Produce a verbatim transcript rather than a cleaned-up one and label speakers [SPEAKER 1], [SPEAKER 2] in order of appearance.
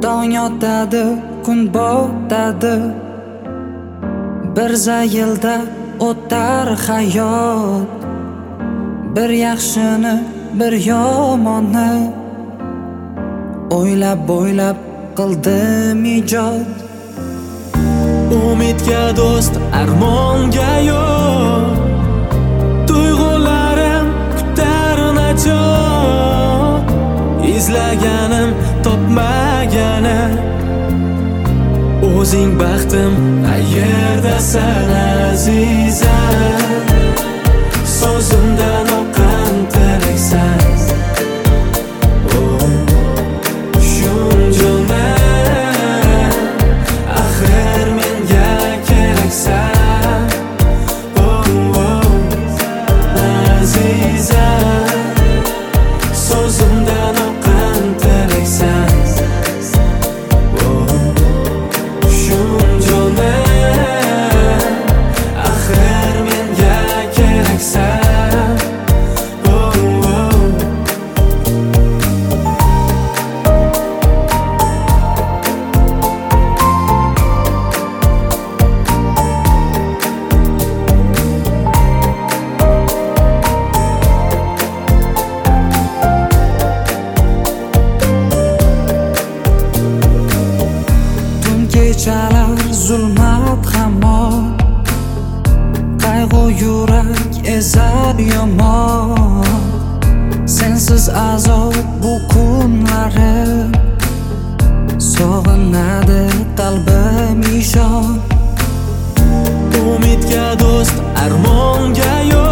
[SPEAKER 1] Tong yotadi, kun botadi, bir zayilda o'tar hayot. Bir yaxshini, bir yomonni o'ylab o'ylab qildim ijod.
[SPEAKER 2] Umidga do'st, armonga yo'l, tuyg'ularim kutar najot. Izlaganim topmagani, o'zing baxtim qayerdasan azizam. So'zimdan oqqan tilaksan, sözümden oqqan tilaksan. Shunjona axir menga keraksan.
[SPEAKER 1] Kechalar zulmat hamon, qayg'u yurak ezar yomon. Sensiz azob bu kunlarim, sog'inadi qalbim ishon.
[SPEAKER 2] Umidga do'st, armonga yo'l,